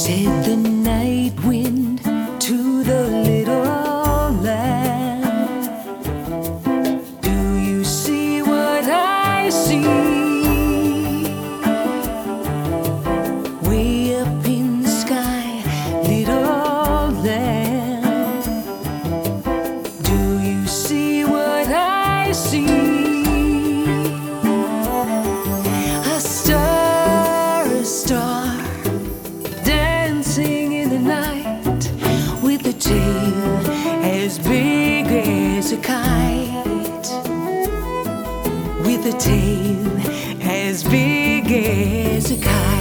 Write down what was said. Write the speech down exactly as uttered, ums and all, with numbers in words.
Said the night wind to the little lamb, do you see what I see? Way up in the sky, little lamb, do you see what I see? A star, a star, dancing in the night, with a tail as big as a kite, with a tail as big as a kite.